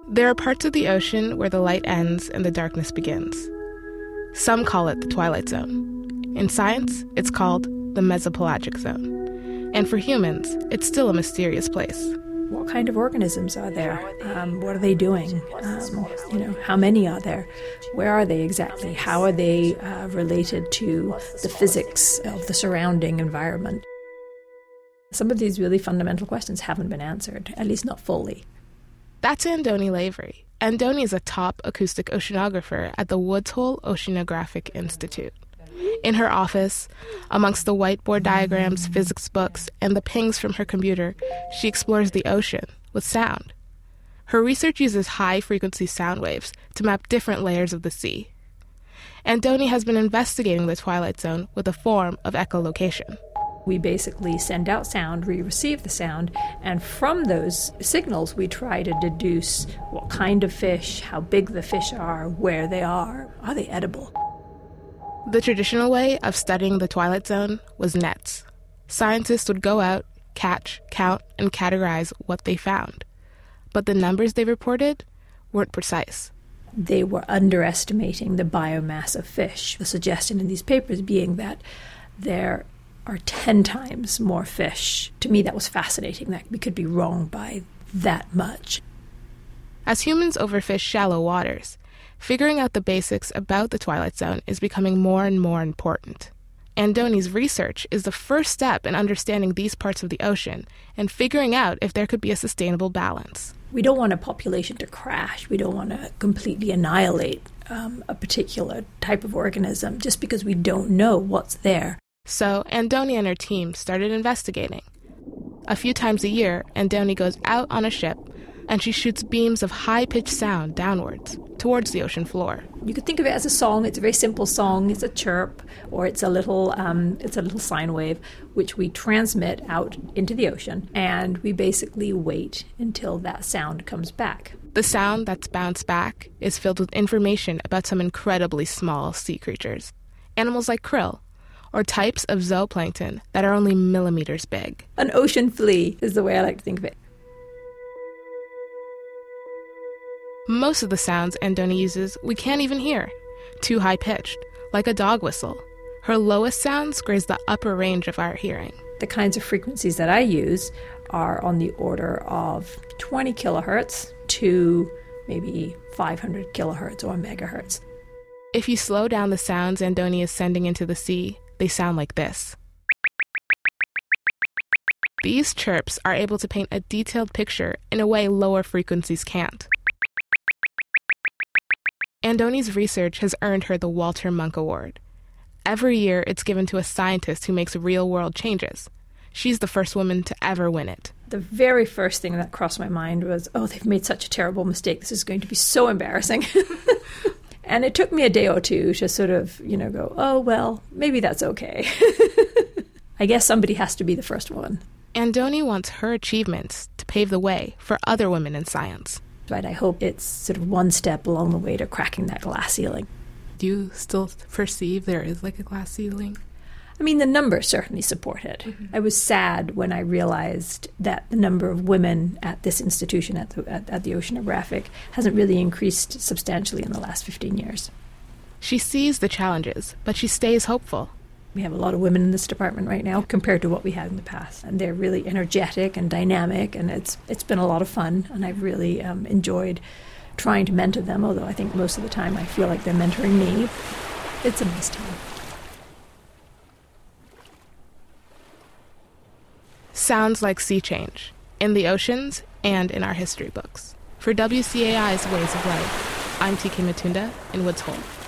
There are parts of the ocean where the light ends and the darkness begins. Some call it the twilight zone. In science, it's called the mesopelagic zone. And for humans, it's still a mysterious place. What kind of organisms are there? What are they doing? How many are there? Where are they exactly? How are they related to the physics of the surrounding environment? Some of these really fundamental questions haven't been answered, at least not fully. That's Andoni Lavery. Andoni is a top acoustic oceanographer at the Woods Hole Oceanographic Institute. In her office, amongst the whiteboard diagrams, physics books, and the pings from her computer, she explores the ocean with sound. Her research uses high-frequency sound waves to map different layers of the sea. Andoni has been investigating the Twilight Zone with a form of echolocation. We basically send out sound, we receive the sound, and from those signals we try to deduce what kind of fish, how big the fish are, where they are they edible? The traditional way of studying the Twilight Zone was nets. Scientists would go out, catch, count, and categorize what they found. But the numbers they reported weren't precise. They were underestimating the biomass of fish. The suggestion in these papers being that there are 10 times more fish. To me, that was fascinating, that we could be wrong by that much. As humans overfish shallow waters, figuring out the basics about the Twilight Zone is becoming more and more important. Andoni's research is the first step in understanding these parts of the ocean and figuring out if there could be a sustainable balance. We don't want a population to crash. We don't want to completely annihilate a particular type of organism just because we don't know what's there. So Andoni and her team started investigating. A few times a year, Andoni goes out on a ship and she shoots beams of high-pitched sound downwards, towards the ocean floor. You could think of it as a song. It's a very simple song. It's a chirp, or it's a little sine wave, which we transmit out into the ocean, and we basically wait until that sound comes back. The sound that's bounced back is filled with information about some incredibly small sea creatures, animals like krill, or types of zooplankton that are only millimeters big. An ocean flea is the way I like to think of it. Most of the sounds Andoni uses we can't even hear, too high-pitched, like a dog whistle. Her lowest sounds graze the upper range of our hearing. The kinds of frequencies that I use are on the order of 20 kilohertz to maybe 500 kilohertz or megahertz. If you slow down the sounds Andoni is sending into the sea, they sound like this. These chirps are able to paint a detailed picture in a way lower frequencies can't. Andoni's research has earned her the Walter Munk Award. Every year, it's given to a scientist who makes real-world changes. She's the first woman to ever win it. The very first thing that crossed my mind was, they've made such a terrible mistake. This is going to be so embarrassing. And it took me a day or two to sort of, go, maybe that's okay. I guess somebody has to be the first one. Andoni wants her achievements to pave the way for other women in science. Right, I hope it's sort of one step along the way to cracking that glass ceiling. Do you still perceive there is like a glass ceiling? I mean, the numbers certainly support it. Mm-hmm. I was sad when I realized that the number of women at this institution, at the Oceanographic, hasn't really increased substantially in the last 15 years. She sees the challenges, but she stays hopeful. We have a lot of women in this department right now compared to what we had in the past. And they're really energetic and dynamic, and it's been a lot of fun. And I've really enjoyed trying to mentor them, although I think most of the time I feel like they're mentoring me. It's a nice time. Sounds like sea change, in the oceans and in our history books. For WCAI's Ways of Life, I'm TK Matunda in Woods Hole.